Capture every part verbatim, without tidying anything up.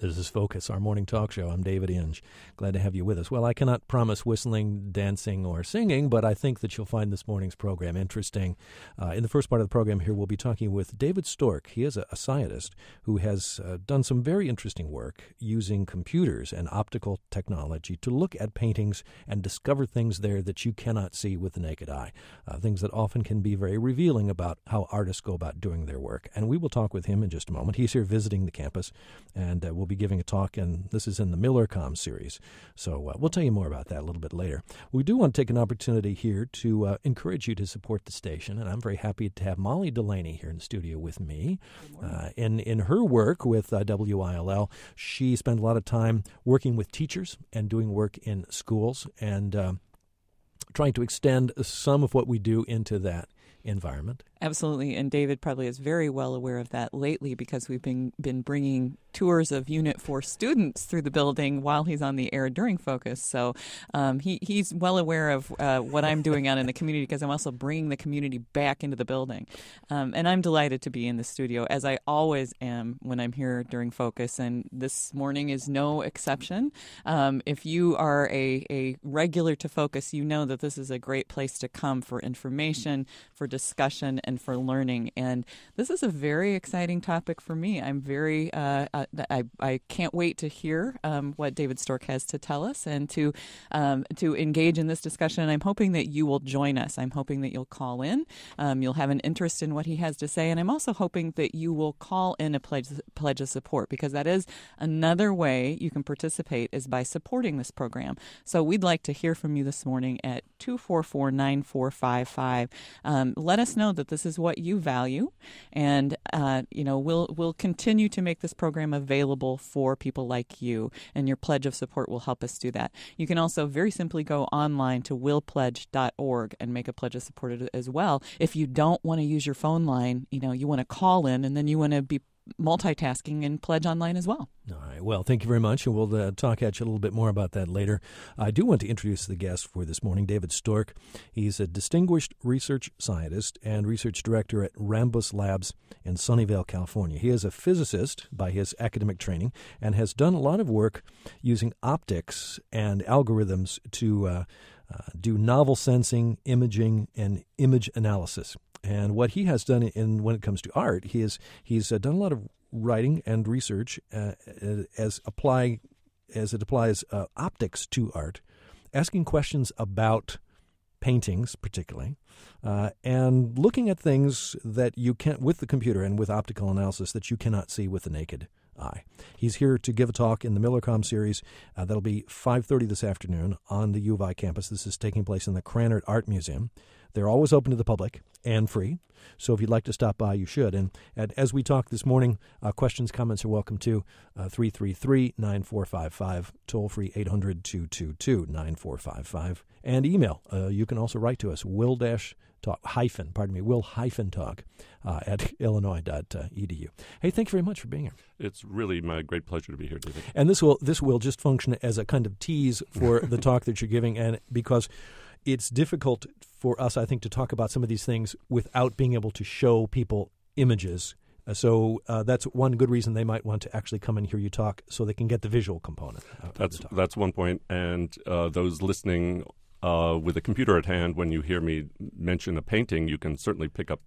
This is Focus, our morning talk show. I'm David Inge. Glad to have you with us. Well, I cannot promise whistling, dancing, or singing, but I think that you'll find this morning's program interesting. Uh, in the first part of the program here, we'll be talking with David Stork. He is a, a scientist who has uh, done some very interesting work using computers and optical technology to look at paintings and discover things there that you cannot see with the naked eye, uh, things that often can be very revealing about how artists go about doing their work. And we will talk with him in just a moment. He's here visiting the campus, and uh, we'll be giving a talk, and this is in the MillerCom series. So uh, we'll tell you more about that a little bit later. We do want to take an opportunity here to uh, encourage you to support the station, and I'm very happy to have Molly Delaney here in the studio with me. Uh, in, in her work with uh, W I L L, she spent a lot of time working with teachers and doing work in schools and uh, trying to extend some of what we do into that environment. Absolutely, and David probably is very well aware of that lately because we've been been bringing tours of Unit four students through the building while he's on the air during Focus. So um, he, he's well aware of uh, what I'm doing out in the community because I'm also bringing the community back into the building. Um, and I'm delighted to be in the studio, as I always am when I'm here during Focus, and this morning is no exception. Um, if you are a, a regular to Focus, you know that this is a great place to come for information, for discussion, and for learning. And this is a very exciting topic for me. I'm very, uh, uh, I, I can't wait to hear um, what David Stork has to tell us and to um, to engage in this discussion. And I'm hoping that you will join us. I'm hoping that you'll call in. Um, you'll have an interest in what he has to say. And I'm also hoping that you will call in a pledge, pledge of support, because that is another way you can participate, is by supporting this program. So we'd like to hear from you this morning at two four four, nine four five five. Um, let us know that this is what you value, and uh, you know we'll we'll continue to make this program available for people like you, and your pledge of support will help us do that. You can also very simply go online to will pledge dot org and make a pledge of support as well. If you don't want to use your phone line, you know you want to call in, and then you want to be multitasking and pledge online as well. All right. Well, thank you very much, and we'll uh, talk at you a little bit more about that later. I do want to introduce the guest for this morning, David Stork. He's a distinguished research scientist and research director at Rambus Labs in Sunnyvale, California. He is a physicist by his academic training and has done a lot of work using optics and algorithms to uh, uh, do novel sensing, imaging, and image analysis. And what he has done in when it comes to art, he is he's uh, done a lot of writing and research uh, as apply as it applies uh, optics to art, asking questions about paintings, particularly, uh, and looking at things that you can't with the computer and with optical analysis that you cannot see with the naked eye. He's here to give a talk in the MillerCom series. Uh, that'll be five thirty this afternoon on the U of I campus. This is taking place in the Krannert Art Museum. They're always open to the public and free, so if you'd like to stop by, you should. And, and as we talk this morning, uh, questions, comments are welcome too. Uh, three three three, nine four five five, toll-free eight hundred, two two two, nine four five five, and email. Uh, you can also write to us, will dash talk, hyphen, pardon me, will hyphen talk uh, at illinois dot e d u. Hey, thank you very much for being here. It's really my great pleasure to be here, David. And this will this will just function as a kind of tease for the talk that you're giving, and because it's difficult for us, I think, to talk about some of these things without being able to show people images. Uh, so uh, that's one good reason they might want to actually come and hear you talk, so they can get the visual component. That's that's one point. And uh, those listening uh, with a computer at hand, when you hear me mention a painting, you can certainly pick up,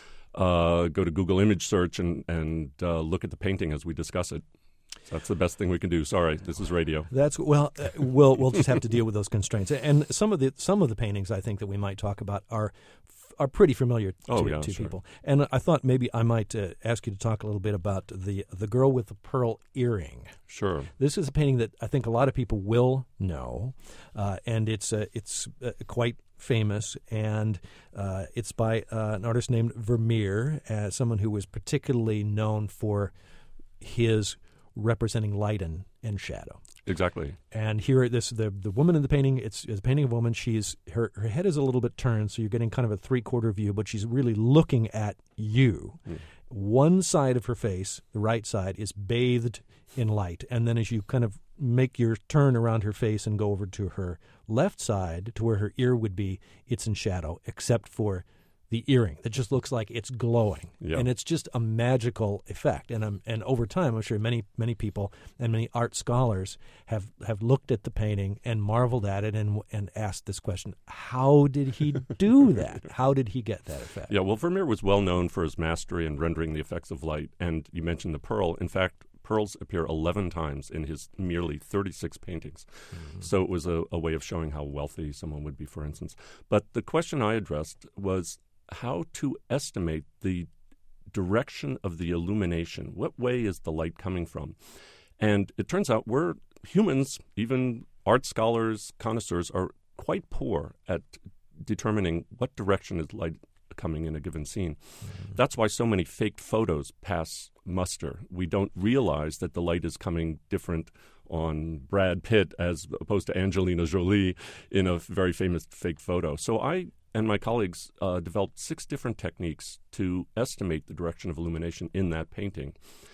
uh, go to Google image search and, and uh, look at the painting as we discuss it. That's the best thing we can do. Sorry, this is radio. That's well, uh, we'll we'll just have to deal with those constraints. And some of the some of the paintings I think that we might talk about are are pretty familiar to, oh, yeah, to sure. people. And I thought maybe I might uh, ask you to talk a little bit about the the girl with the pearl earring. Sure. This is a painting that I think a lot of people will know, uh, and it's uh, it's uh, quite famous, and uh, it's by uh, an artist named Vermeer, uh, someone who was particularly known for his representing light and, and shadow. Exactly. And here, this the the woman in the painting. It's, it's a painting of a woman. She's her her head is a little bit turned, so you're getting kind of a three quarter view, but she's really looking at you. Mm. One side of her face, the right side, is bathed in light, and then as you kind of make your turn around her face and go over to her left side, to where her ear would be, it's in shadow, except for the earring that just looks like it's glowing, yeah. and it's just a magical effect. And um, and over time, I'm sure many many people and many art scholars have, have looked at the painting and marveled at it and and asked this question: how did he do that? How did he get that effect? Yeah, well, Vermeer was well known for his mastery in rendering the effects of light, and you mentioned the pearl. In fact, pearls appear eleven times in his merely thirty-six paintings. Mm-hmm. So it was a, a way of showing how wealthy someone would be, for instance. But the question I addressed was how to estimate the direction of the illumination. What way is the light coming from? And it turns out we're humans, even art scholars, connoisseurs, are quite poor at determining what direction is light coming in a given scene. Mm-hmm. That's why so many faked photos pass muster. We don't realize that the light is coming different on Brad Pitt as opposed to Angelina Jolie in a very famous fake photo. So I and my colleagues uh, developed six different techniques to estimate the direction of illumination in that painting.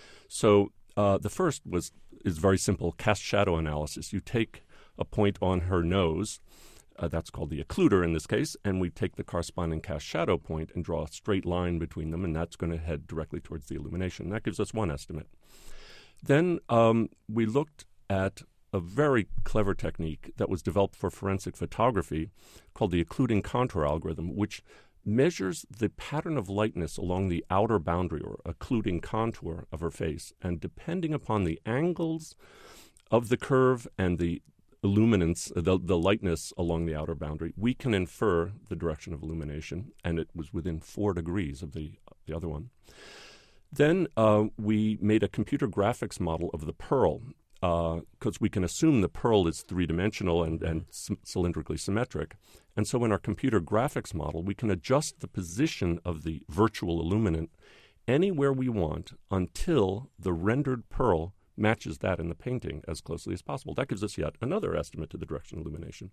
So uh, the first was is very simple, cast shadow analysis. You take a point on her nose, Uh, that's called the occluder in this case, and we take the corresponding cast shadow point and draw a straight line between them, and that's going to head directly towards the illumination. That gives us one estimate. Then um, we looked at a very clever technique that was developed for forensic photography called the occluding contour algorithm, which measures the pattern of lightness along the outer boundary or occluding contour of her face, and depending upon the angles of the curve and the illuminance, the, the lightness along the outer boundary, we can infer the direction of illumination, and it was within four degrees of the, the other one. Then uh, we made a computer graphics model of the pearl, because uh, we can assume the pearl is three-dimensional and, and c- cylindrically symmetric. And so in our computer graphics model, we can adjust the position of the virtual illuminant anywhere we want until the rendered pearl matches that in the painting as closely as possible. That gives us yet another estimate to the direction of illumination.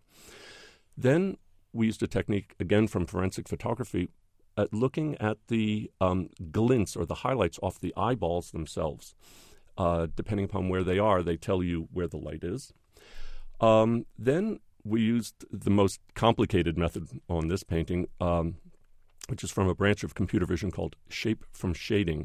Then we used a technique, again from forensic photography, at looking at the um, glints or the highlights off the eyeballs themselves. Uh, depending upon where they are, they tell you where the light is. Um, then we used the most complicated method on this painting, um, which is from a branch of computer vision called shape from shading.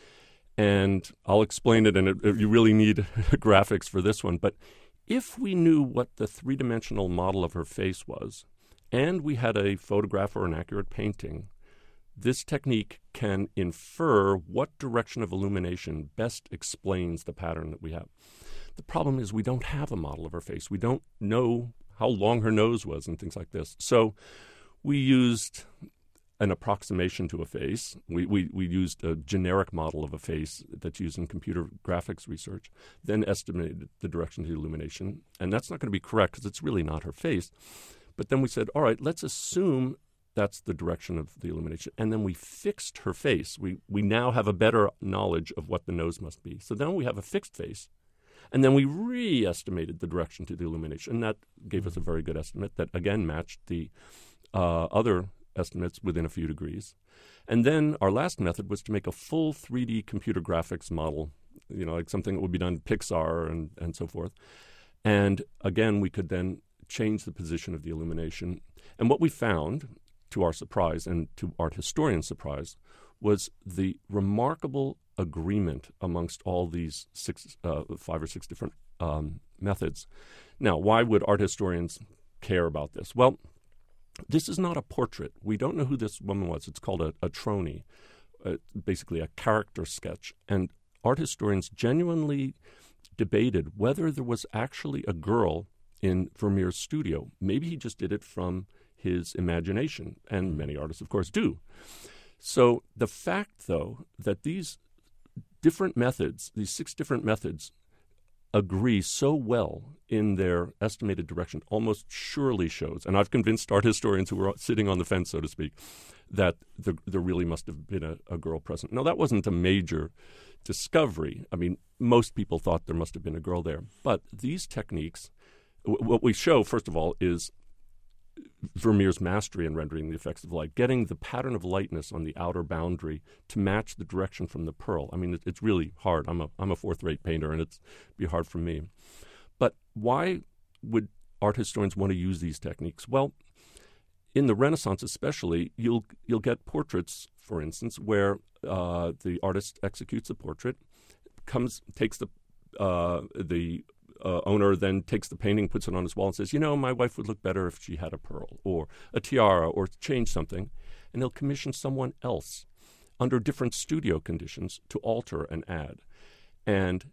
And I'll explain it, and it, it, you really need graphics for this one. But if we knew what the three-dimensional model of her face was, and we had a photograph or an accurate painting, this technique can infer what direction of illumination best explains the pattern that we have. The problem is we don't have a model of her face. We don't know how long her nose was and things like this. So we used an approximation to a face. We, we, we used a generic model of a face that's used in computer graphics research, then estimated the direction of the illumination. And that's not going to be correct because it's really not her face. But then we said, all right, let's assume that's the direction of the illumination. And then we fixed her face. We we now have a better knowledge of what the nose must be. So then we have a fixed face. And then we re-estimated the direction to the illumination. And that gave us a very good estimate that, again, matched the uh, other estimates within a few degrees. And then our last method was to make a full three D computer graphics model, you know, like something that would be done in Pixar and, and so forth. And again, we could then change the position of the illumination. And what we found, to our surprise and to art historians' surprise, was the remarkable agreement amongst all these six, uh, five or six different um, methods. Now, why would art historians care about this? Well, this is not a portrait. We don't know who this woman was. It's called a, a trony, uh, basically a character sketch. And art historians genuinely debated whether there was actually a girl in Vermeer's studio. Maybe he just did it from his imagination, and many artists, of course, do. So the fact, though, that these different methods, these six different methods, agree so well in their estimated direction almost surely shows, and I've convinced art historians who were sitting on the fence, so to speak, that the, there really must have been a, a girl present. Now, that wasn't a major discovery. I mean, most people thought there must have been a girl there. But these techniques, w- what we show, first of all, is Vermeer's mastery in rendering the effects of light, getting the pattern of lightness on the outer boundary to match the direction from the pearl. I mean, it, it's really hard. I'm a I'm a fourth-rate painter, and it's be hard for me. But why would art historians want to use these techniques? Well, in the Renaissance especially, you'll you'll get portraits, for instance, where uh, the artist executes a portrait, comes takes the uh, the uh, owner then takes the painting, puts it on his wall, and says, you know, my wife would look better if she had a pearl or a tiara or change something, and he'll commission someone else under different studio conditions to alter and add. And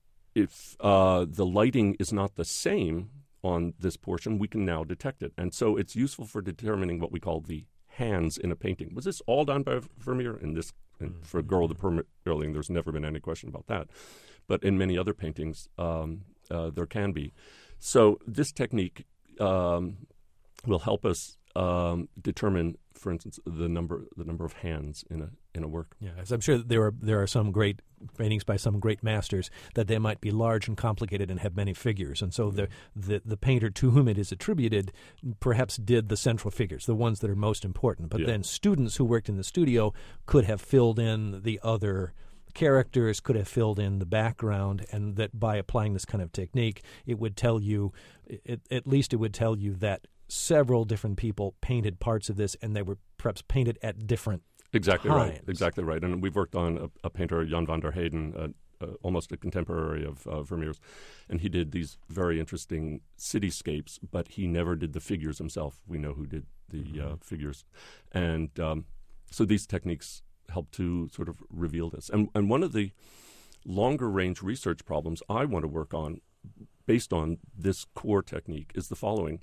if uh, the lighting is not the same on this portion, we can now detect it. And so it's useful for determining what we call the hands in a painting. Was this all done by Vermeer? In this, in, for Girl with the Pearl Earring, there's never been any question about that. But in many other paintings, um, uh, there can be. So this technique um, will help us um, determine, for instance, the number the number of hands in a in a work. Yeah, as I'm sure that there are there are some great paintings by some great masters that they might be large and complicated and have many figures, and so the the the painter to whom it is attributed perhaps did the central figures, the ones that are most important. But yeah. then students who worked in the studio could have filled in the other characters, could have filled in the background, and that by applying this kind of technique, it would tell you, it, at least it would tell you that several different people painted parts of this, and they were perhaps painted at different exactly times. right, exactly right. And we've worked on a, a painter, Jan van der Heyden, uh, uh, almost a contemporary of uh, Vermeer's, and he did these very interesting cityscapes, but he never did the figures himself. We know who did the mm-hmm. uh, figures, and um, so these techniques help to sort of reveal this. And and one of the longer range research problems I want to work on, based on this core technique, is the following.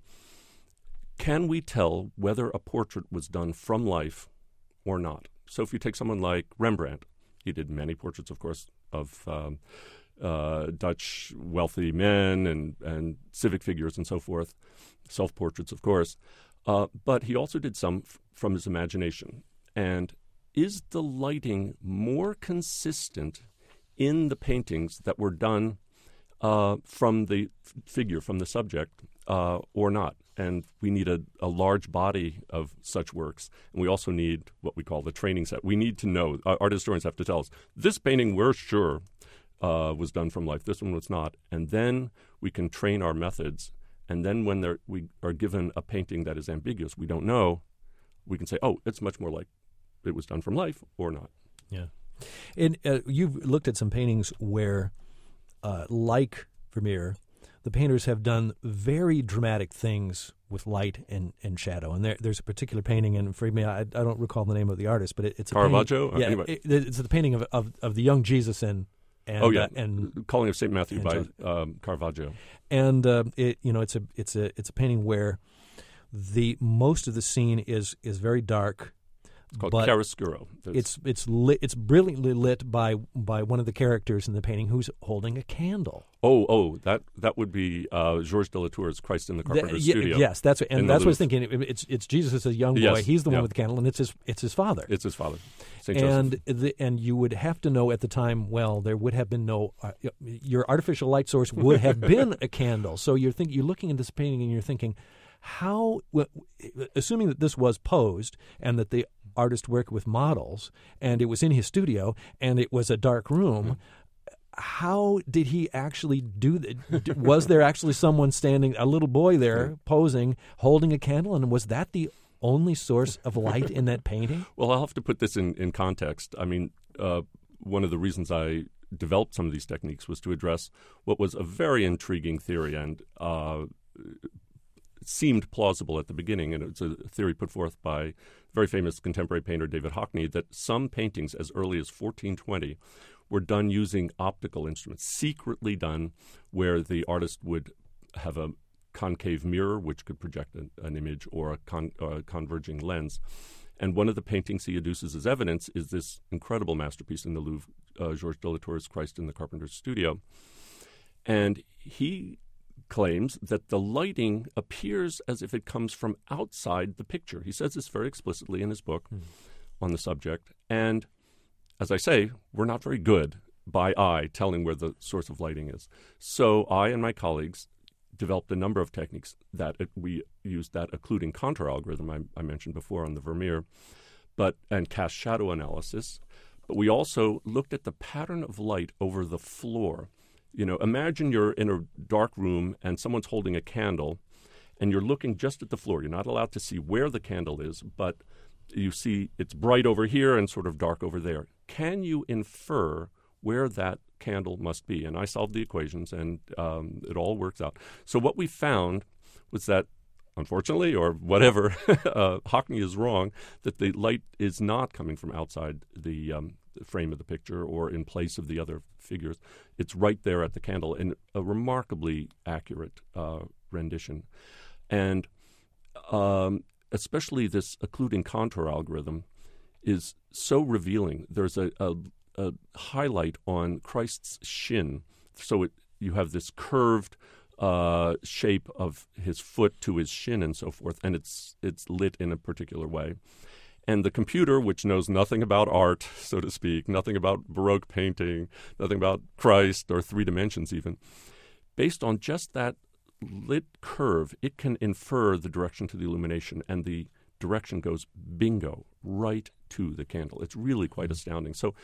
Can we tell whether a portrait was done from life or not? So if you take someone like Rembrandt, he did many portraits, of course, of um, uh, Dutch wealthy men and, and civic figures and so forth, self-portraits, of course. Uh, but he also did some f- from his imagination. And is the lighting more consistent in the paintings that were done uh, from the f- figure, from the subject, uh, or not? And we need a, a large body of such works. And we also need what we call the training set. We need to know, uh, art historians have to tell us, this painting we're sure uh, was done from life, this one was not. And then we can train our methods. And then when they're, we are given a painting that is ambiguous, we don't know, we can say, oh, it's much more like it was done from life or not. Yeah. And uh, you've looked at some paintings where, uh, like Vermeer, the painters have done very dramatic things with light and, and shadow. And there, there's a particular painting, and for me, I, I don't recall the name of the artist, but it, it's a Caravaggio? painting, yeah, anyway. it, it's the painting of, of of the young Jesus and and oh yeah, uh, and Calling of Saint Matthew by so, um, Caravaggio. And uh, it you know it's a it's a it's a painting where the most of the scene is is very dark. It's called but chiaroscuro. There's It's it's lit, it's brilliantly lit by by one of the characters in the painting who's holding a candle. Oh, oh, that that would be uh, Georges de Latour's Christ in the Carpenter's The- yeah, Studio. Yes, that's and in that's the what I was thinking. It- It's it's Jesus as a young boy. Yes, He's the one yeah. with the candle, and it's his it's his father. It's his father, Saint and Joseph. the, and you would have to know at the time. Well, there would have been no uh, your artificial light source would have been a candle. So you're think you're looking at this painting and you're thinking, how, w- assuming that this was posed and that the artist worked with models and it was in his studio and it was a dark room. Mm-hmm. How did he actually do that? Was there actually someone standing, a little boy there yeah. posing, holding a candle, and was that the only source of light in that painting? Well, I'll have to put this in, in context. I mean, uh, one of the reasons I developed some of these techniques was to address what was a very intriguing theory and uh, seemed plausible at the beginning, and it's a theory put forth by very famous contemporary painter David Hockney, that some paintings as early as fourteen twenty were done using optical instruments, secretly done, where the artist would have a concave mirror which could project an, an image or a con, uh, converging lens. And one of the paintings he adduces as evidence is this incredible masterpiece in the Louvre, uh, Georges de Latour's Christ in the Carpenter's Studio. And he claims that the lighting appears as if it comes from outside the picture. He says this very explicitly in his book mm. on the subject. And as I say, we're not very good by eye telling where the source of lighting is. So I and my colleagues developed a number of techniques that it, we used that occluding contour algorithm I, I mentioned before on the Vermeer, but and cast shadow analysis. But we also looked at the pattern of light over the floor. You know, imagine you're in a dark room and someone's holding a candle, and you're looking just at the floor. You're not allowed to see where the candle is, but you see it's bright over here and sort of dark over there. Can you infer where that candle must be? And I solved the equations, and um, it all works out. So what we found was that, unfortunately, or whatever, uh, Hockney is wrong, that the light is not coming from outside the, um, the frame of the picture or in place of the other figures. It's right there at the candle in a remarkably accurate uh, rendition. And um, especially this occluding contour algorithm is so revealing. There's a, a, a highlight on Christ's shin. So it, you have this curved uh, shape of his foot to his shin and so forth, and it's it's lit in a particular way. And the computer, which knows nothing about art, so to speak, nothing about Baroque painting, nothing about Christ or three dimensions even, based on just that lit curve, it can infer the direction to the illumination, and the direction goes bingo right to the candle. It's really quite astounding. So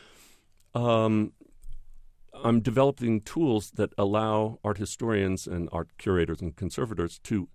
um, I'm developing tools that allow art historians and art curators and conservators to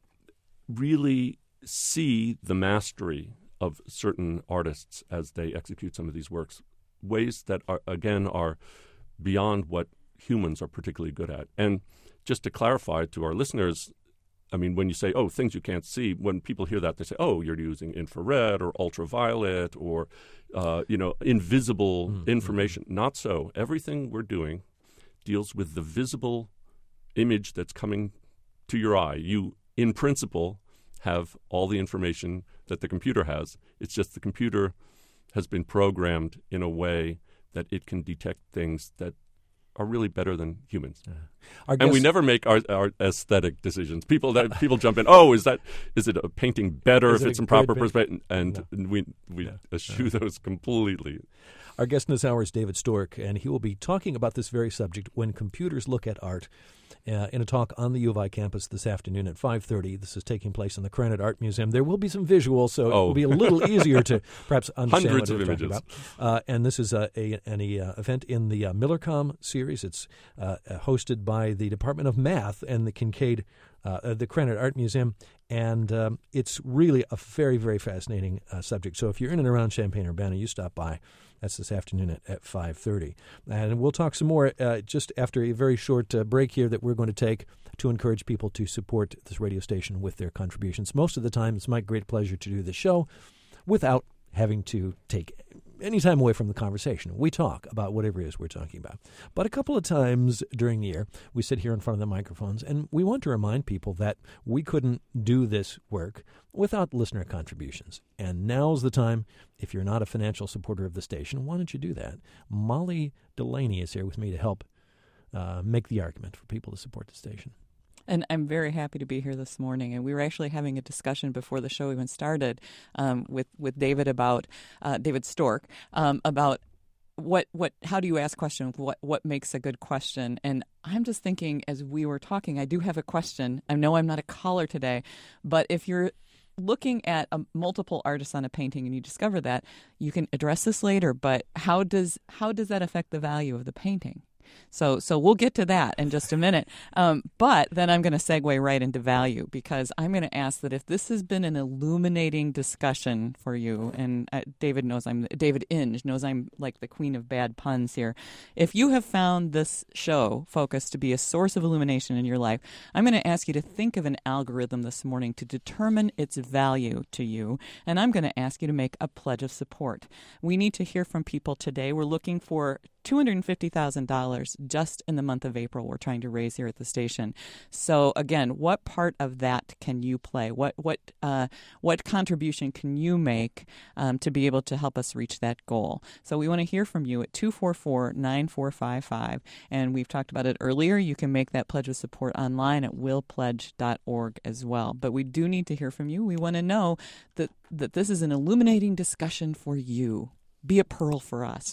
really see the mastery of certain artists as they execute some of these works, ways that are, again, are beyond what humans are particularly good at. And just to clarify to our listeners, I mean, when you say, oh, things you can't see, when people hear that, they say, oh, you're using infrared or ultraviolet or, uh, you know, invisible mm-hmm. information. Not so. Everything we're doing deals with the visible image that's coming to your eye. You, in principle, have all the information that the computer has. It's just the computer has been programmed in a way that it can detect things that are really better than humans. Uh, and guess, we never make our, our aesthetic decisions. People that people jump in, oh, is that is it a painting better if it it's in proper perspective? And no. we we yeah. eschew no. those completely. Our guest in this hour is David Stork, and he will be talking about this very subject, when computers look at art, uh, in a talk on the U of I campus this afternoon at five thirty. This is taking place in the Krannert Art Museum. There will be some visuals, so oh. it will be a little easier to perhaps understand Hundreds what we're of images. talking about. Uh, and this is a, a, an uh, event in the uh, Millercom series. It's uh, hosted by the Department of Math and the Kincaid, uh, the Krannert Art Museum, and um, it's really a very, very fascinating uh, subject. So if you're in and around Champaign-Urbana, you stop by. That's this afternoon at, at five thirty. And we'll talk some more uh, just after a very short uh, break here that we're going to take to encourage people to support this radio station with their contributions. Most of the time, it's my great pleasure to do the show without having to take any time away from the conversation. We talk about whatever it is we're talking about. But a couple of times during the year, we sit here in front of the microphones, and we want to remind people that we couldn't do this work without listener contributions. And now's the time. If you're not a financial supporter of the station, why don't you do that? Molly Delaney is here with me to help uh, make the argument for people to support the station. And I'm very happy to be here this morning. And we were actually having a discussion before the show even started um, with with David about uh, David Stork um, about what what how do you ask questions? What what makes a good question? And I'm just thinking, as we were talking, I do have a question. I know I'm not a caller today, but if you're looking at a, multiple artists on a painting and you discover that, you can address this later. But how does how does that affect the value of the painting? So so we'll get to that in just a minute. Um, but then I'm going to segue right into value, because I'm going to ask that if this has been an illuminating discussion for you, and uh, David knows I'm David Inge knows I'm like the queen of bad puns here. If you have found this show, Focus, to be a source of illumination in your life, I'm going to ask you to think of an algorithm this morning to determine its value to you, and I'm going to ask you to make a pledge of support. We need to hear from people today. We're looking for two hundred fifty thousand dollars just in the month of April we're trying to raise here at the station. So again, what part of that can you play? What what uh, what contribution can you make um, to be able to help us reach that goal? So we want to hear from you at two four four, nine four five five. And we've talked about it earlier. You can make that pledge of support online at will pledge dot org as well. But we do need to hear from you. We want to know that, that this is an illuminating discussion for you. Be a pearl for us.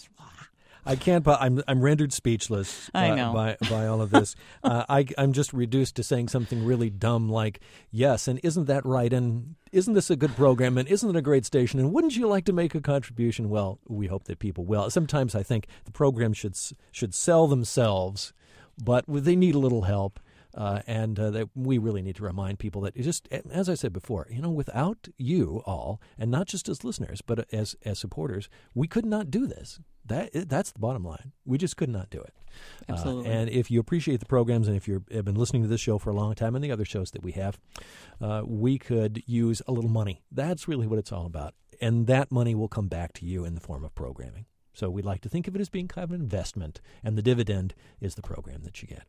I can't, but I'm I'm rendered speechless I know. Uh, by by all of this. uh, I I'm just reduced to saying something really dumb like, yes, and isn't that right? And isn't this a good program? And isn't it a great station? And wouldn't you like to make a contribution? Well, we hope that people will. Sometimes I think the program should should sell themselves, but they need a little help. Uh, and uh, that we really need to remind people that, it just, as I said before, you know, without you all, and not just as listeners, but as as supporters, we could not do this. That that's the bottom line. We just could not do it. Absolutely. Uh, and if you appreciate the programs, and if you have been listening to this show for a long time and the other shows that we have, uh, we could use a little money. That's really what it's all about. And that money will come back to you in the form of programming. So we'd like to think of it as being kind of an investment, and the dividend is the program that you get.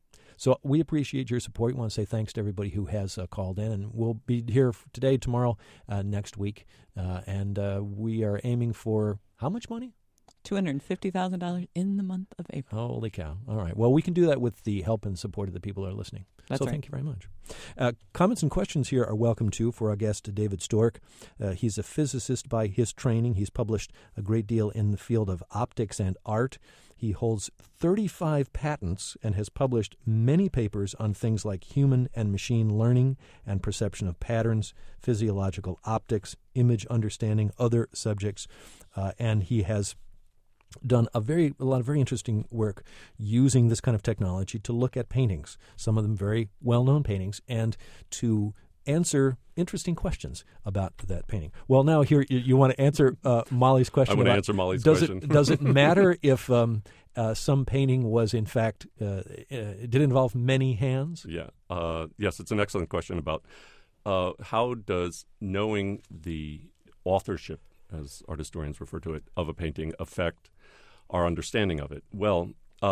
So we appreciate your support. We want to say thanks to everybody who has uh, called in, and we'll be here today, tomorrow, uh, next week, uh, and uh, we are aiming for how much money? two hundred fifty thousand dollars in the month of April. Holy cow. All right. Well, we can do that with the help and support of the people who are listening. That's so right. Thank you very much. Uh, comments and questions here are welcome, too, for our guest, David Stork. Uh, he's a physicist by his training. He's published a great deal in the field of optics and art. He holds thirty-five patents and has published many papers on things like human and machine learning and perception of patterns, physiological optics, image understanding, other subjects. Uh, and he has done a very a lot of very interesting work using this kind of technology to look at paintings, some of them very well-known paintings, and to answer interesting questions about that painting. Well, now here you, you want to answer uh, Molly's question. I want to about, answer Molly's does question. It, does it matter if um, uh, some painting was in fact uh, uh, did it involve many hands? Yeah. Uh, yes, it's an excellent question about uh, how does knowing the authorship, as art historians refer to it, of a painting affect our understanding of it? Well,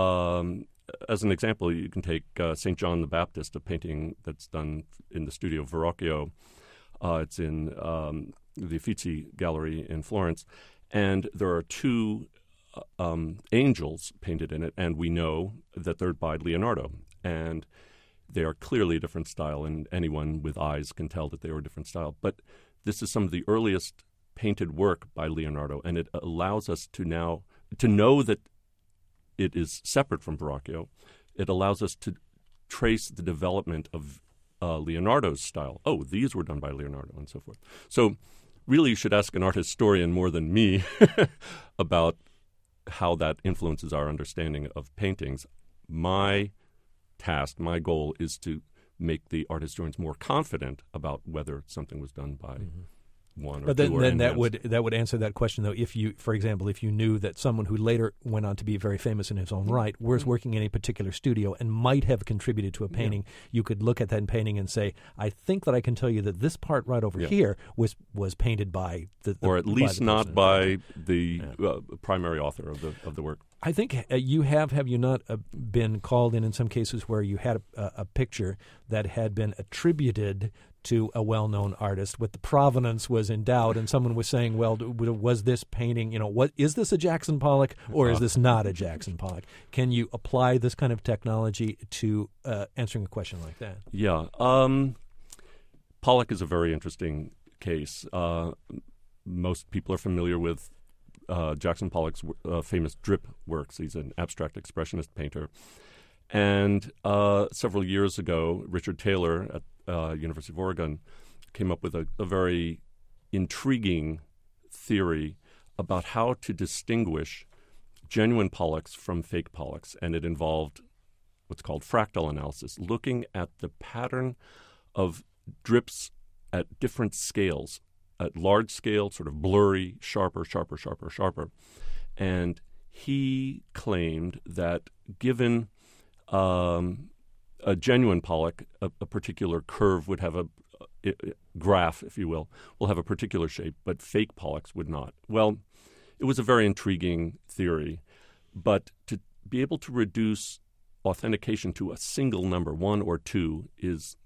um, as an example, you can take uh, Saint John the Baptist, a painting that's done in the studio of Verrocchio. Uh, it's in um, the Uffizi Gallery in Florence. And there are two uh, um, angels painted in it, and we know that they're by Leonardo. And they are clearly a different style, and anyone with eyes can tell that they are a different style. But this is some of the earliest painted work by Leonardo, and it allows us to now to know that it is separate from Verrocchio. It allows us to trace the development of uh, Leonardo's style. Oh, these were done by Leonardo, and so forth. So really you should ask an art historian more than me about how that influences our understanding of paintings. My task, my goal is to make the art historians more confident about whether something was done by mm-hmm. one or but then, two or then that hands. would that would answer that question, though. If you, for example, if you knew that someone who later went on to be very famous in his own right was mm-hmm. working in a particular studio and might have contributed to a painting, yeah. you could look at that painting and say, "I think that I can tell you that this part right over yeah. here was was painted by the, the or at least by not by the yeah. uh, primary author of the of the work." I think uh, you have, have you not, uh, been called in in some cases where you had a, a picture that had been attributed to a well-known artist, but the provenance was in doubt, and someone was saying, well, was this painting, you know, what is this a Jackson Pollock or is this not a Jackson Pollock? Can you apply this kind of technology to uh, answering a question like that? Yeah. Um, Pollock is a very interesting case. Uh, most people are familiar with uh, Jackson Pollock's uh, famous drip works. He's an abstract expressionist painter. And uh, several years ago, Richard Taylor at uh, University of Oregon came up with a, a very intriguing theory about how to distinguish genuine Pollocks from fake Pollocks. And it involved what's called fractal analysis, looking at the pattern of drips at different scales, at large scale, sort of blurry, sharper, sharper, sharper, sharper. And he claimed that given um, a genuine Pollock, a, a particular curve would have a, a, a graph, if you will, will have a particular shape, but fake Pollocks would not. Well, it was a very intriguing theory, but to be able to reduce authentication to a single number, one or two, is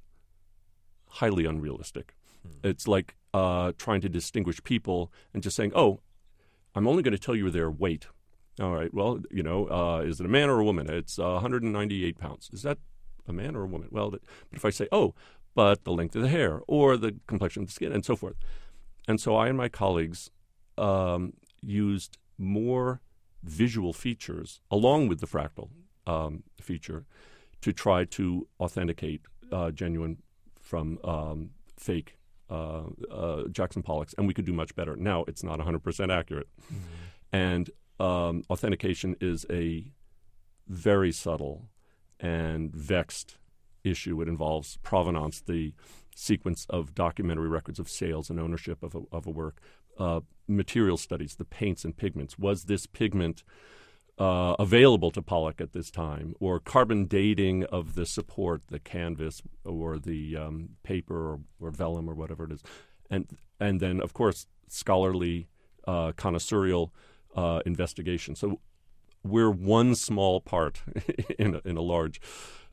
highly unrealistic. Hmm. It's like uh, trying to distinguish people and just saying, oh, I'm only going to tell you their weight. All right, well, you know, uh, is it a man or a woman? It's uh, one hundred ninety-eight pounds. Is that a man or a woman? Well, but if I say, oh, but the length of the hair or the complexion of the skin and so forth. And so I and my colleagues um, used more visual features along with the fractal um, feature to try to authenticate uh, genuine from um, fake uh, uh, Jackson Pollocks, and we could do much better. Now, it's not one hundred percent accurate. Mm-hmm. And um, authentication is a very subtle and vexed issue. It involves provenance, the sequence of documentary records of sales and ownership of a, of a work. Uh, material studies, the paints and pigments. Was this pigment uh, available to Pollock at this time? Or carbon dating of the support, the canvas or the um, paper or, or vellum or whatever it is. And and then, of course, scholarly, uh, connoisseurial uh, investigation. So we're one small part in a, in a large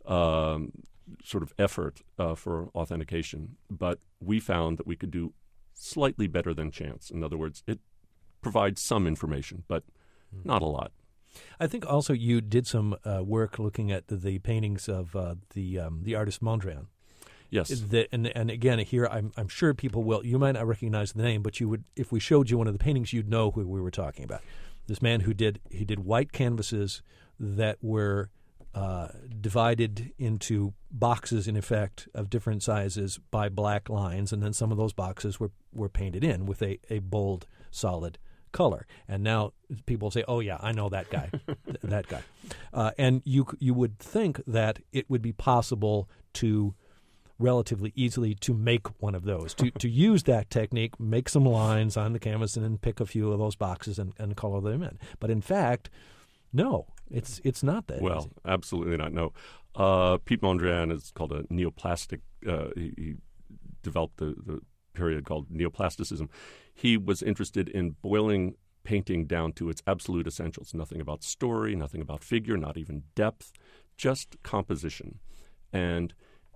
um, sort of effort uh, for authentication. But we found that we could do slightly better than chance. In other words, it provides some information, but not a lot. I think also you did some uh, work looking at the, the paintings of uh, the um, the artist Mondrian. Yes. The, and and again, here I'm I'm sure people will. You might not recognize the name, but you would, if we showed you one of the paintings, you'd know who we were talking about. This man who did he did white canvases that were Uh, divided into boxes, in effect, of different sizes by black lines, and then some of those boxes were, were painted in with a, a bold, solid color. And now people say, oh, yeah, I know that guy, th- that guy. Uh, and you you would think that it would be possible to relatively easily to make one of those, to, to use that technique, make some lines on the canvas and then pick a few of those boxes and, and color them in. But in fact, no. It's it's not that well, easy. Absolutely not. No, uh, Piet Mondrian is called a neoplastic. Uh, he, he developed the, the period called neoplasticism. He was interested in boiling painting down to its absolute essentials. Nothing about story, nothing about figure, not even depth, just composition. And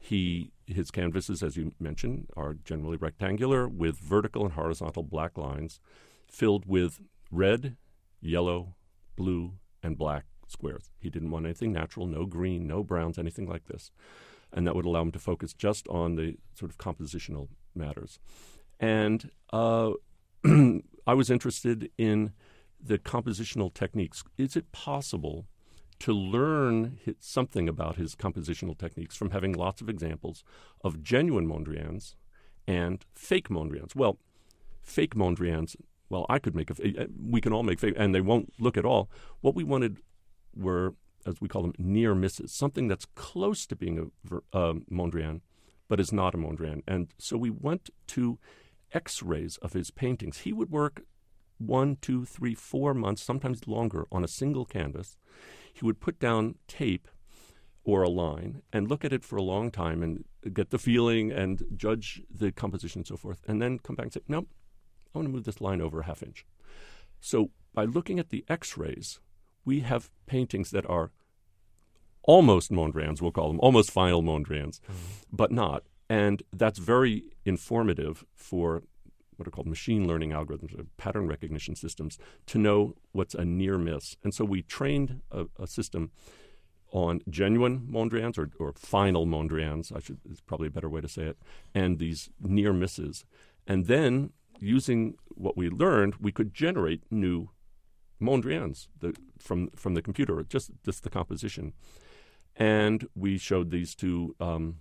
he his canvases, as you mentioned, are generally rectangular with vertical and horizontal black lines, filled with red, yellow, blue, and black squares. He didn't want anything natural, no green, no browns, anything like this. And that would allow him to focus just on the sort of compositional matters. And uh, I was interested in the compositional techniques. Is it possible to learn his, something about his compositional techniques from having lots of examples of genuine Mondrians and fake Mondrians? Well, fake Mondrians, well, I could make a – we can all make fake – and they won't look at all. What we wanted were, as we call them, near misses, something that's close to being a uh, Mondrian but is not a Mondrian. And so we went to X-rays of his paintings. He would work one, two, three, four months, sometimes longer, on a single canvas. He would put down tape or a line and look at it for a long time and get the feeling and judge the composition and so forth, and then come back and say, nope, I want to move this line over a half inch. So by looking at the X-rays, we have paintings that are almost Mondrians, we'll call them, almost final Mondrians, mm-hmm. but not. And that's very informative for what are called machine learning algorithms, or pattern recognition systems, to know what's a near miss. And so we trained a, a system on genuine Mondrians, or, or final Mondrians, I should, is probably a better way to say it, and these near misses. And then, using what we learned, we could generate new Mondrians the, from from the computer, just, just the composition. And we showed these to um,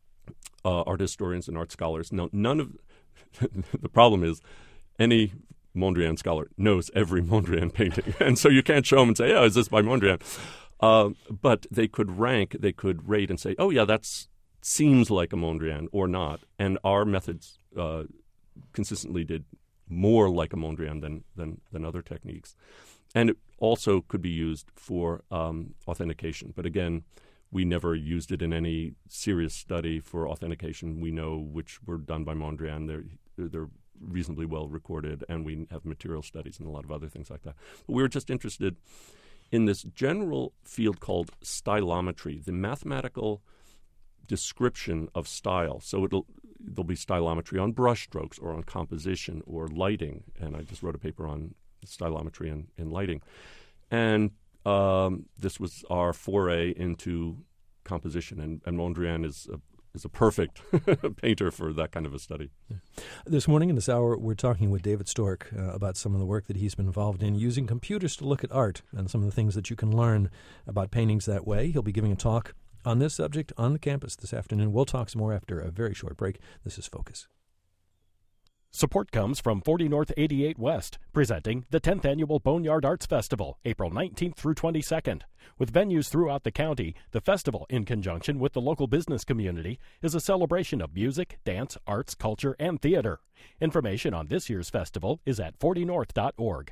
uh, art historians and art scholars. No, none of the problem is any Mondrian scholar knows every Mondrian painting, and so you can't show them and say, "Oh, is this by Mondrian?" Uh, but they could rank, they could rate, and say, "Oh, yeah, that seems like a Mondrian," or not. And our methods uh, consistently did more like a Mondrian than than than other techniques, and it also could be used for um, authentication. But again, we never used it in any serious study for authentication. We know which were done by Mondrian. They're, they're reasonably well recorded, and we have material studies and a lot of other things like that. But we were just interested in this general field called stylometry, the mathematical description of style. So it'll there'll be stylometry on brush strokes or on composition or lighting. And I just wrote a paper on stylometry and, and lighting. And Um, this was our foray into composition, and, and Mondrian is a, is a perfect painter for that kind of a study. Yeah. This morning in this hour, we're talking with David Stork uh, about some of the work that he's been involved in using computers to look at art and some of the things that you can learn about paintings that way. He'll be giving a talk on this subject on the campus this afternoon. We'll talk some more after a very short break. This is Focus. Support comes from forty North eighty-eight West, presenting the tenth Annual Boneyard Arts Festival, April nineteenth through twenty-second. With venues throughout the county, the festival, in conjunction with the local business community, is a celebration of music, dance, arts, culture, and theater. Information on this year's festival is at forty north dot org.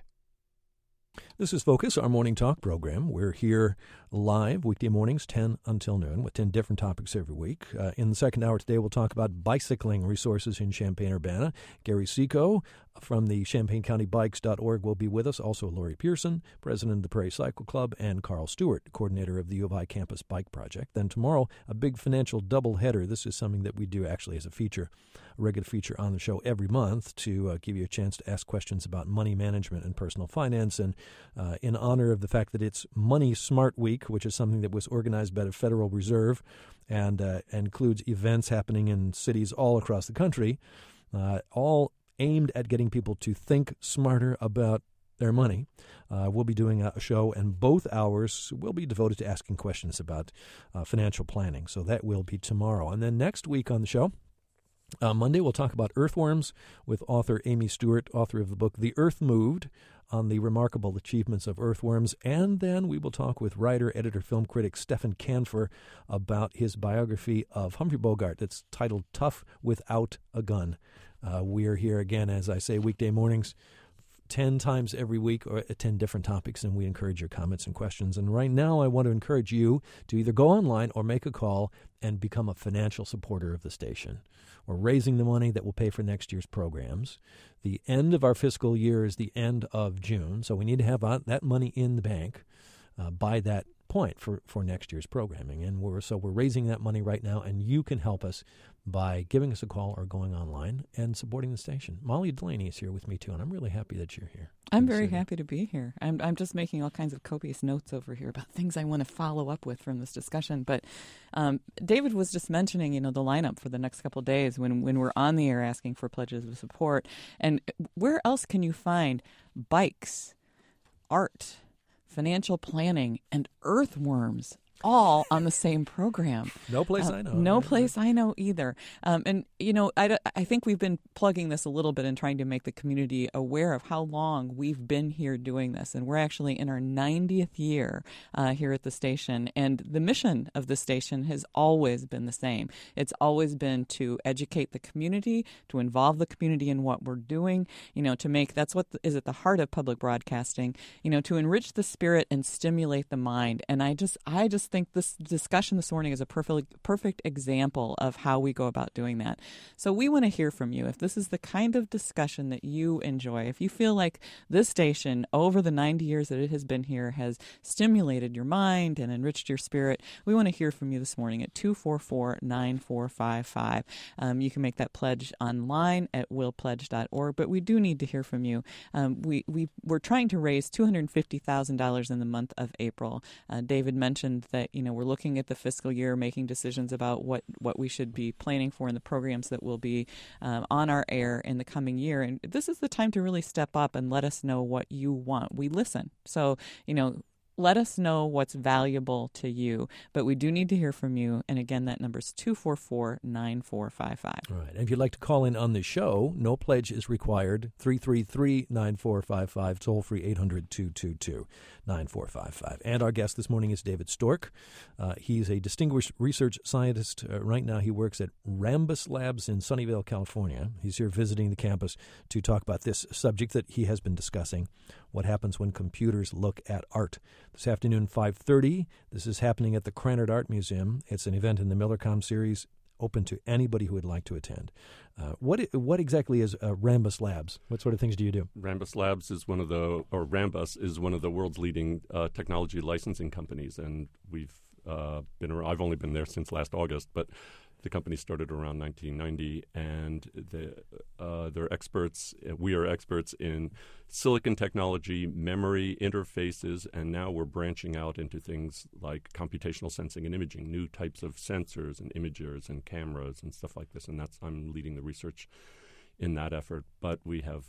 This is Focus, our morning talk program. We're here live weekday mornings, ten until noon, with ten different topics every week. Uh, in the second hour today, we'll talk about bicycling resources in Champaign-Urbana. Gary Seco from the Champaign County Bikes dot org will be with us. Also, Lori Pearson, president of the Prairie Cycle Club, and Carl Stewart, coordinator of the U of I Campus Bike Project. Then tomorrow, a big financial doubleheader. This is something that we do actually as a feature, a regular feature on the show every month to uh, give you a chance to ask questions about money management and personal finance. And uh, in honor of the fact that it's Money Smart Week, which is something that was organized by the Federal Reserve and uh, includes events happening in cities all across the country, uh, all aimed at getting people to think smarter about their money. Uh, we'll be doing a show, and both hours will be devoted to asking questions about uh, financial planning. So that will be tomorrow. And then next week on the show, Uh, Monday, we'll talk about earthworms with author Amy Stewart, author of the book The Earth Moved, on the remarkable achievements of earthworms. And then we will talk with writer, editor, film critic Stephen Canfor about his biography of Humphrey Bogart that's titled Tough Without a Gun. Uh, we are here again, as I say, weekday mornings, ten times every week, or ten different topics, and we encourage your comments and questions. And right now, I want to encourage you to either go online or make a call and become a financial supporter of the station. We're raising the money that will pay for next year's programs. The end of our fiscal year is the end of June, so we need to have that money in the bank uh, by that point for, for next year's programming. And we're so we're raising that money right now, and you can help us by giving us a call or going online and supporting the station. Molly Delaney is here with me, too, and I'm really happy that you're here. I'm very happy to be here. I'm I'm just making all kinds of copious notes over here about things I want to follow up with from this discussion. But um, David was just mentioning, you know, the lineup for the next couple of days when, when we're on the air asking for pledges of support. And where else can you find bikes, art, financial planning, and earthworms all on the same program? No place uh, I know. No place I know either. Um, and, you know, I, I think we've been plugging this a little bit and trying to make the community aware of how long we've been here doing this. And we're actually in our ninetieth year uh, here at the station. And the mission of the station has always been the same. It's always been to educate the community, to involve the community in what we're doing, you know, to make, that's what is at the heart of public broadcasting, you know, to enrich the spirit and stimulate the mind. And I just, I just think this discussion this morning is a perfect perfect example of how we go about doing that. So we want to hear from you. If this is the kind of discussion that you enjoy, if you feel like this station over the ninety years that it has been here has stimulated your mind and enriched your spirit, we want to hear from you this morning at two four four, nine four five five. Um, you can make that pledge online at will pledge dot org, but we do need to hear from you. Um, we, we, we're trying to raise two hundred fifty thousand dollars in the month of April. Uh, David mentioned that, you know, we're looking at the fiscal year, making decisions about what, what we should be planning for in the programs that will be um, on our air in the coming year. And this is the time to really step up and let us know what you want. We listen. So, you know, let us know what's valuable to you, but we do need to hear from you. And again, that number is two four four, nine four five five. All right. And if you'd like to call in on the show, no pledge is required. three three three, nine four five five, toll free eight hundred, two two two, nine four five five. And our guest this morning is David Stork. Uh, he's a distinguished research scientist. Uh, right now he works at Rambus Labs in Sunnyvale, California. He's here visiting the campus to talk about this subject that he has been discussing, what happens when computers look at art. This afternoon, five thirty, this is happening at the Krannert Art Museum. It's an event in the Millercom series, open to anybody who would like to attend. Uh, what what exactly is uh, Rambus Labs? What sort of things do you do? Rambus Labs is one of the, or Rambus is one of the world's leading uh, technology licensing companies, and we've uh, been around, I've only been there since last August, but the company started around nineteen ninety, and the, uh, they're experts. We are experts in silicon technology, memory, interfaces, and now we're branching out into things like computational sensing and imaging, new types of sensors and imagers and cameras and stuff like this. And that's I'm leading the research in that effort. But we have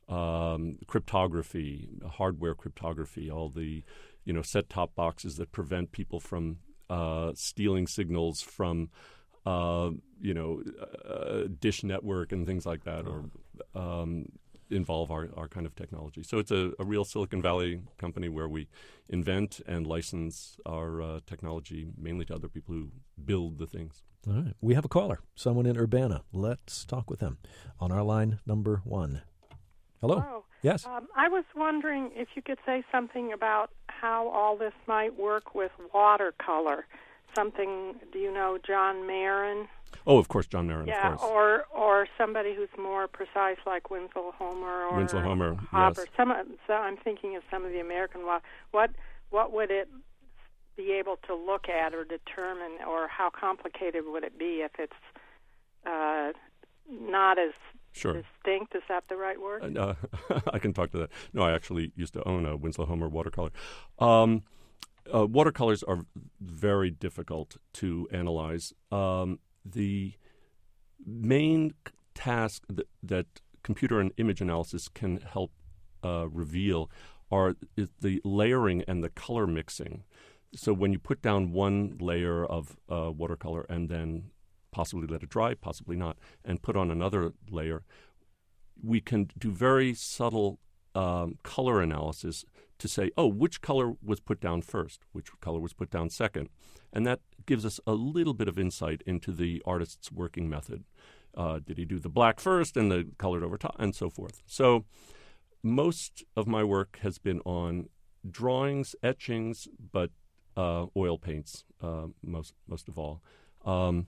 um, cryptography, hardware cryptography, all the you know set-top boxes that prevent people from uh, stealing signals from Uh, you know, uh, Dish Network and things like that, or um, involve our, our kind of technology. So it's a, a real Silicon Valley company where we invent and license our uh, technology mainly to other people who build the things. All right. We have a caller, someone in Urbana. Let's talk with them on our line number one. Hello. Hello. Yes. Um, I was wondering if you could say something about how all this might work with watercolor. Something, do you know John Marin? Oh, of course, John Marin, yeah, of course. or or somebody who's more precise like Winslow Homer or Winslow Homer, Hopper. yes. Some, so I'm thinking of some of the American law. What what would it be able to look at or determine, or how complicated would it be if it's uh, not as Sure. distinct? Is that the right word? Uh, I can talk to that. No, I actually used to own a Winslow Homer watercolor. Um, uh, watercolors are very difficult to analyze. Um, the main task that, that computer and image analysis can help uh, reveal are is the layering and the color mixing. So when you put down one layer of uh, watercolor and then possibly let it dry, possibly not, and put on another layer, we can do very subtle um, color analysis to say, oh, which color was put down first, which color was put down second. And that gives us a little bit of insight into the artist's working method. Uh, did he do the black first and the colored over top, and so forth? So most of my work has been on drawings, etchings, but uh, oil paints uh, most most of all. Um,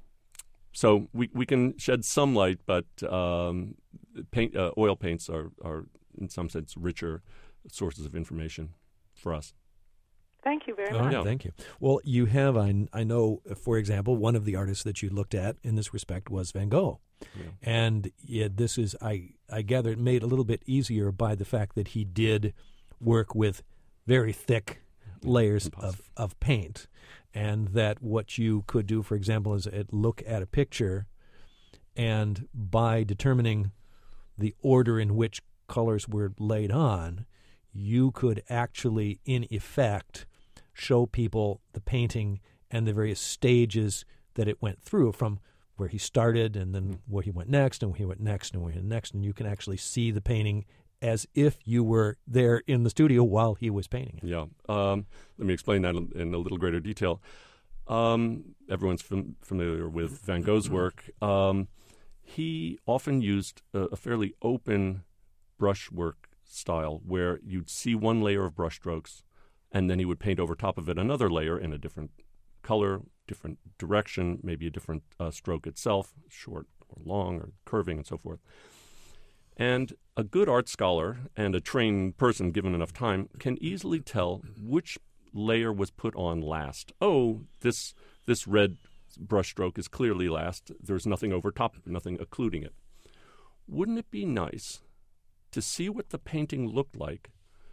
So we, we can shed some light, but um, paint, uh, oil paints are, are, in some sense, richer sources of information for us. Thank you very All much. right, Yeah. thank you. Well, you have, I, I know, for example, one of the artists that you looked at in this respect was Van Gogh. Yeah. And yeah, this is, I, I gather, it made a little bit easier by the fact that he did work with very thick layers of, of paint. And that what you could do, for example, is look at a picture, and by determining the order in which colors were laid on, you could actually, in effect, show people the painting and the various stages that it went through, from where he started and then where he went next and where he went next and where he went next. And you can actually see the painting as if you were there in the studio while he was painting it. Yeah. Um, let me explain that in a little greater detail. Um, everyone's fam- familiar with Van Gogh's work. Um, he often used a, a fairly open brushwork style where you'd see one layer of brushstrokes, and then he would paint over top of it another layer in a different color, different direction, maybe a different uh, stroke itself, short or long or curving and so forth. And a good art scholar and a trained person, given enough time, can easily tell which layer was put on last. Oh, this this red brushstroke is clearly last. There's nothing over top, nothing occluding it. Wouldn't it be nice to see what the painting looked like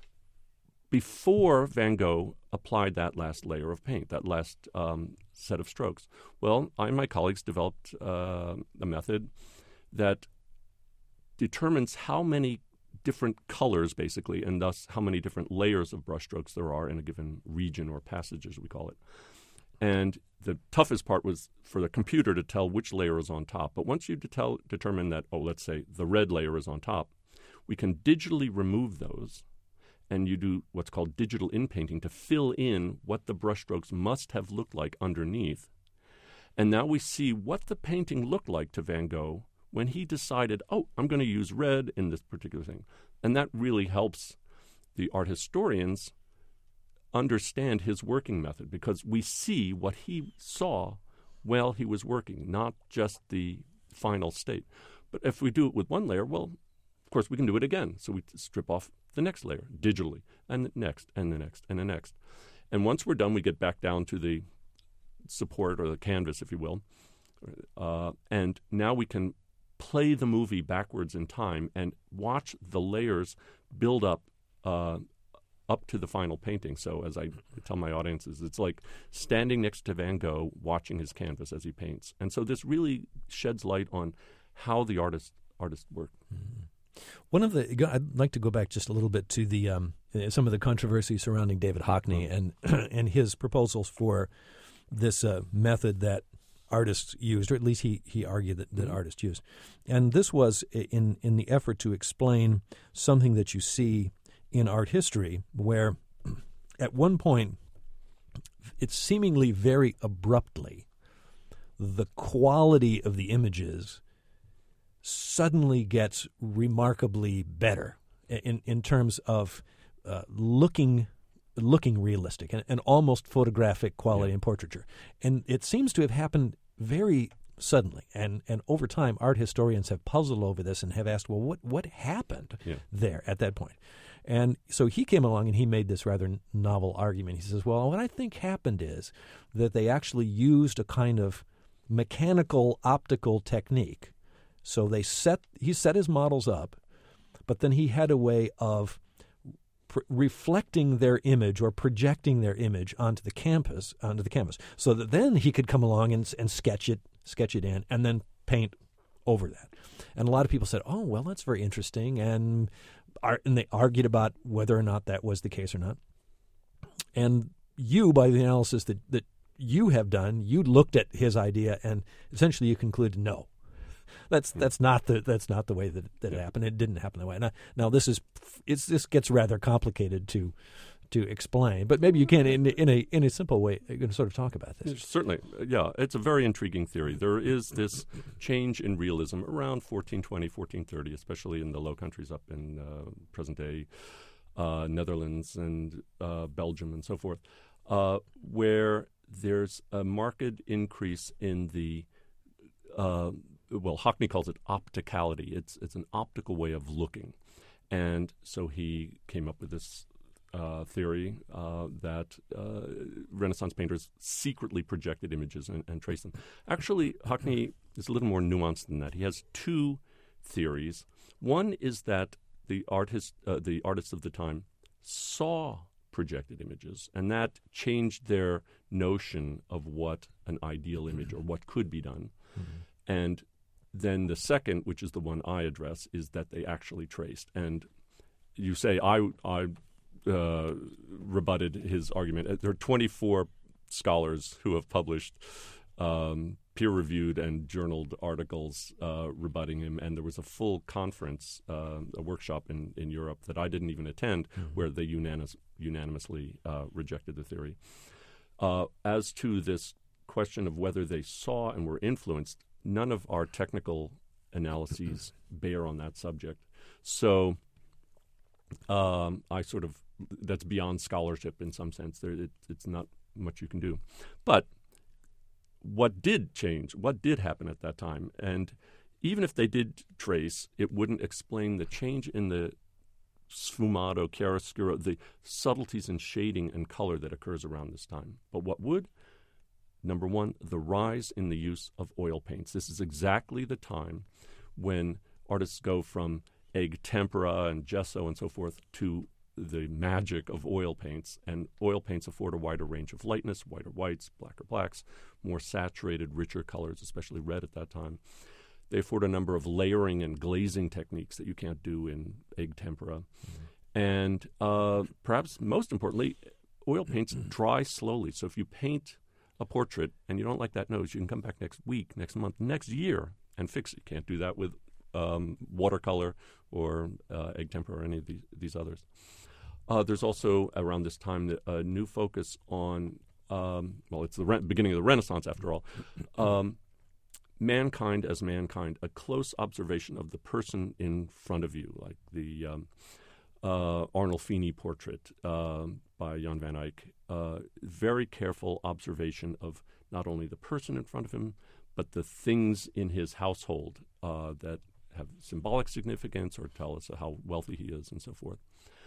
before Van Gogh applied that last layer of paint, that last um, set of strokes? Well, I and my colleagues developed uh, a method that determines how many different colors, basically, and thus how many different layers of brushstrokes there are in a given region or passage, as we call it. And the toughest part was for the computer to tell which layer is on top. But once you detel- determine that, oh, let's say the red layer is on top, we can digitally remove those, and you do what's called digital inpainting to fill in what the brushstrokes must have looked like underneath. And now we see what the painting looked like to Van Gogh when he decided, oh, I'm going to use red in this particular thing. And that really helps the art historians understand his working method, because we see what he saw while he was working, not just the final state. But if we do it with one layer, well, of course, we can do it again. So we strip off the next layer digitally, and the next, and the next, and the next. And once we're done, we get back down to the support, or the canvas, if you will. Uh, and now we can play the movie backwards in time and watch the layers build up uh, up to the final painting. So as I tell my audiences, it's like standing next to Van Gogh watching his canvas as he paints. And so this really sheds light on how the artist artists work. Mm-hmm. One of the, I'd like to go back just a little bit to the um, some of the controversy surrounding David Hockney and and his proposals for this uh, method that artists used, or at least he, he argued that, that Mm-hmm. artists used. And this was in, in the effort to explain something that you see in art history, where at one point, it's seemingly very abruptly, the quality of the images suddenly gets remarkably better in, in terms of uh, looking looking realistic and, and almost photographic quality Yeah. in portraiture. And it seems to have happened very suddenly. And and over time, art historians have puzzled over this and have asked, well, what, what happened Yeah. there at that point? And so he came along and he made this rather novel argument. He says, well, what I think happened is that they actually used a kind of mechanical optical technique. So they set he set his models up, but then he had a way of pr- reflecting their image or projecting their image onto the canvas, onto the canvas, so that then he could come along and and sketch it, sketch it in, and then paint over that. And a lot of people said, "Oh, well, that's very interesting," and and they argued about whether or not that was the case or not. And you, by the analysis that, that you have done, you looked at his idea and essentially you concluded, no, that's that's not the that's not the way that, that it happened. It didn't happen that way. Now, now this is it's this gets rather complicated to to explain, but maybe you can in in a in a simple way you can sort of talk about this. Certainly, yeah. It's a very intriguing theory. There is this change in realism around fourteen twenty, fourteen thirty, especially in the Low Countries up in uh, present-day uh, Netherlands and uh, Belgium and so forth, uh, where there's a marked increase in the, uh, well, Hockney calls it opticality. It's, it's an optical way of looking. And so he came up with this Uh, theory uh, that uh, Renaissance painters secretly projected images and, and traced them. Actually, Hockney is a little more nuanced than that. He has two theories. One is that the artist, uh, the artists of the time saw projected images, and that changed their notion of what an ideal image or what could be done. Mm-hmm. And then the second, which is the one I address, is that they actually traced. And you say, I, I Uh, rebutted his argument. There are twenty-four scholars who have published um, peer-reviewed and journaled articles uh, rebutting him, and there was a full conference, uh, a workshop in, in Europe that I didn't even attend, mm-hmm. where they unanimous, unanimously uh, rejected the theory. Uh, as to this question of whether they saw and were influenced, none of our technical analyses bear on that subject. So um, I sort of that's beyond scholarship in some sense. There, it, it's not much you can do. But what did change? What did happen at that time? And even if they did trace, it wouldn't explain the change in the sfumato, chiaroscuro, the subtleties in shading and color that occurs around this time. But what would? Number one, the rise in the use of oil paints. This is exactly the time when artists go from egg tempera and gesso and so forth to the magic of oil paints, and oil paints afford a wider range of lightness, whiter whites, blacker blacks, more saturated, richer colors, especially red at that time. They afford a number of layering and glazing techniques that you can't do in egg tempera. Mm-hmm. And uh, perhaps most importantly, oil paints dry slowly. So if you paint a portrait and you don't like that nose, you can come back next week, next month, next year and fix it. You can't do that with um, watercolor or uh, egg tempera or any of these, these others. Uh, there's also, around this time, the, a new focus on, um, well, it's the re- beginning of the Renaissance, after all, um, mankind as mankind, a close observation of the person in front of you, like the um, uh, Arnolfini portrait uh, by Jan van Eyck. Uh, very careful observation of not only the person in front of him, but the things in his household uh, that have symbolic significance or tell us how wealthy he is and so forth.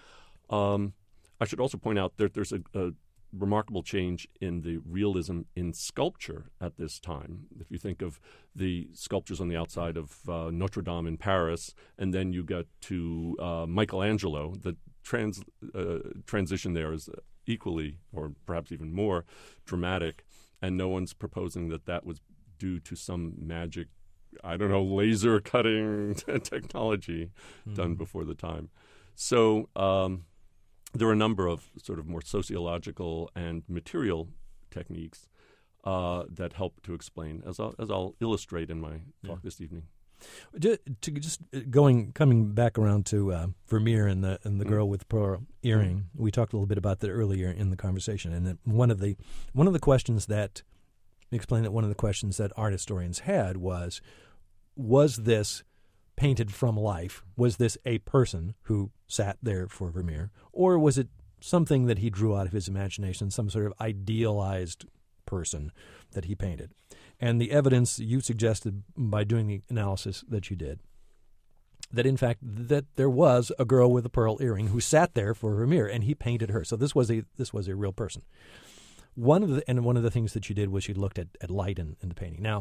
Um, I should also point out that there's a, a remarkable change in the realism in sculpture at this time. If you think of the sculptures on the outside of uh, Notre Dame in Paris, and then you get to uh, Michelangelo, the trans, uh, transition there is equally, or perhaps even more, dramatic, and no one's proposing that that was due to some magic, I don't know, laser cutting technology mm. done before the time. So um, there are a number of sort of more sociological and material techniques uh, that help to explain, as I'll, as I'll illustrate in my talk Yeah. this evening. To, to just going coming back around to uh, Vermeer and the and the Mm. girl with the pearl earring, mm. we talked a little bit about that earlier in the conversation, and that one of the one of the questions that explained that one of the questions that art historians had was, was this painted from life? Was this a person who sat there for Vermeer, or was it something that he drew out of his imagination, some sort of idealized person that he painted? And the evidence you suggested by doing the analysis that you did, that in fact that there was a girl with a pearl earring who sat there for Vermeer, and he painted her. So this was a this was a real person. One of the and one of the things that you did was you looked at, at light in, in the painting. Now,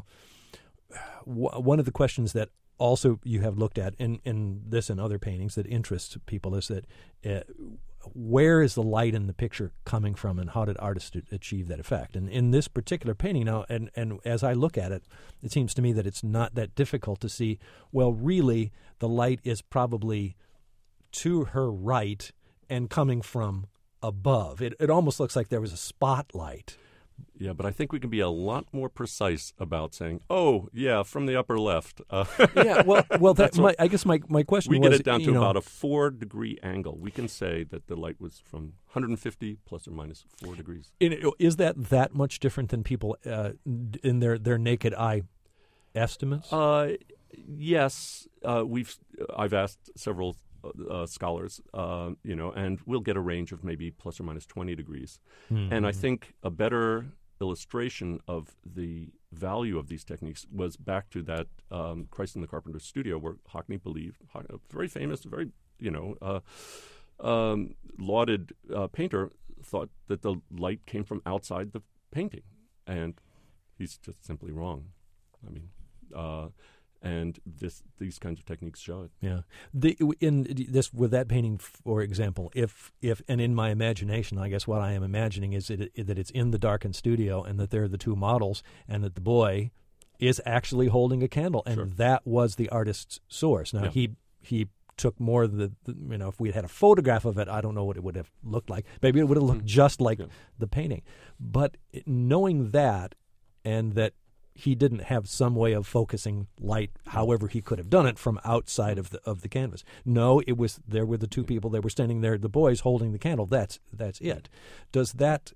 w- one of the questions that also you have looked at in, in this and other paintings that interest people is that uh, where is the light in the picture coming from, and how did artists achieve that effect? And in this particular painting now, and, and as I look at it, it seems to me that it's not that difficult to see, well, really, the light is probably to her right and coming from above. It, it almost looks like there was a spotlight. Yeah, but I think we can be a lot more precise about saying, "Oh, yeah, from the upper left." Uh, yeah, well, well, that, my, I guess my, my question we was, get it down to you know, about a four degree angle. We can say that the light was from one hundred fifty plus or minus four degrees. in, is that that much different than people uh, in their, their naked eye estimates? Uh, yes, uh, we've. I've asked several uh, scholars, uh, you know, and we'll get a range of maybe plus or minus twenty degrees. Mm-hmm. And I think a better illustration of the value of these techniques was back to that um, Christ in the Carpenter's Studio, where Hockney believed, a very famous, very, you know, uh, um, lauded uh, painter, thought that the light came from outside the painting. And he's just simply wrong. I mean, uh, and this these kinds of techniques show it. Yeah. The, in this with that painting, for example, if if and in my imagination, I guess what I am imagining is it, it, that it's in the darkened studio, and that they're the two models, and that the boy is actually holding a candle, and Sure. that was the artist's source. Now Yeah. he he took more of the, the you know if we had had a photograph of it, I don't know what it would have looked like. Maybe it would have looked Mm. just like Yeah. the painting. But it, knowing that, and that he didn't have some way of focusing light, however he could have done it, from outside of the of the canvas. No, it was there were the two people. They were standing there, the boys holding the candle. That's that's it. Does that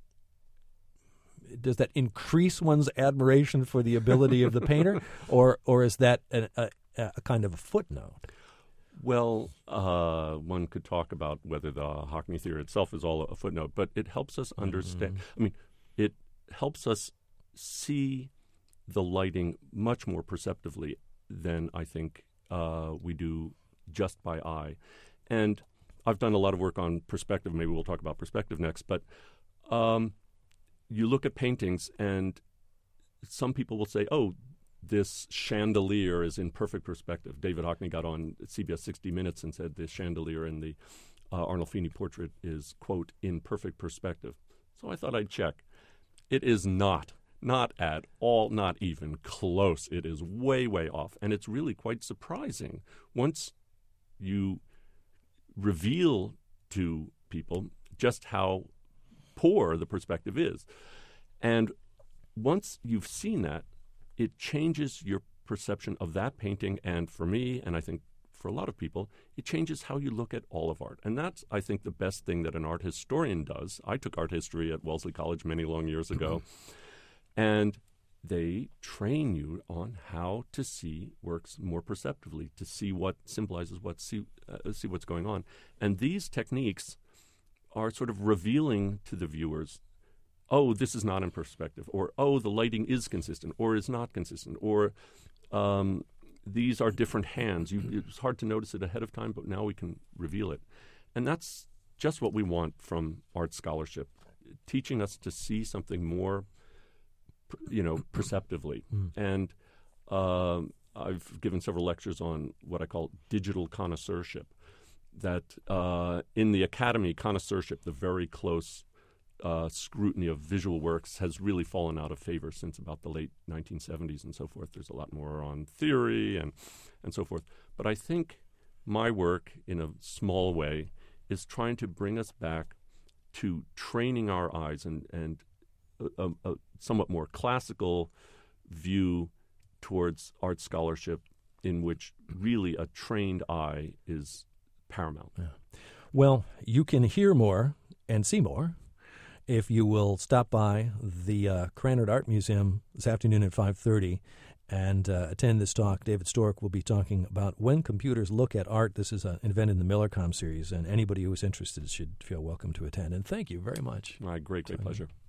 does that increase one's admiration for the ability of the painter, or or is that a, a, a kind of a footnote? Well, uh, one could talk about whether the Hockney theory itself is all a footnote, but it helps us understand. I mean, it helps us see the lighting much more perceptively than I think uh, we do just by eye. And I've done a lot of work on perspective. Maybe we'll talk about perspective next. But um, you look at paintings, and some people will say, oh, this chandelier is in perfect perspective. David Hockney got on C B S sixty minutes and said the chandelier in the uh, Arnolfini portrait is, quote, in perfect perspective. So I thought I'd check. It is not. Not at all, not even close. It is way, way off. And it's really quite surprising once you reveal to people just how poor the perspective is. And once you've seen that, it changes your perception of that painting. And for me, and I think for a lot of people, it changes how you look at all of art. And that's, I think, the best thing that an art historian does. I took art history at Wellesley College many long years ago. And they train you on how to see works more perceptively, to see what symbolizes what, see, uh, see what's going on. And these techniques are sort of revealing to the viewers, oh, this is not in perspective, or oh, the lighting is consistent, or is not consistent, or um, these are different hands. You, it's hard to notice it ahead of time, but now we can reveal it. And that's just what we want from art scholarship, teaching us to see something more you know, perceptively. Mm. And uh, I've given several lectures on what I call digital connoisseurship, that uh, in the academy, connoisseurship, the very close uh, scrutiny of visual works, has really fallen out of favor since about the late nineteen seventies and so forth. There's a lot more on theory and, and so forth. But I think my work, in a small way, is trying to bring us back to training our eyes and, and a, a somewhat more classical view towards art scholarship in which really a trained eye is paramount. Yeah. Well, you can hear more and see more if you will stop by the uh, Krannert Art Museum this afternoon at five thirty and uh, attend this talk. David Stork will be talking about when computers look at art. This is an event in the Millercom series, and anybody who is interested should feel welcome to attend. And thank you very much. My great, great pleasure.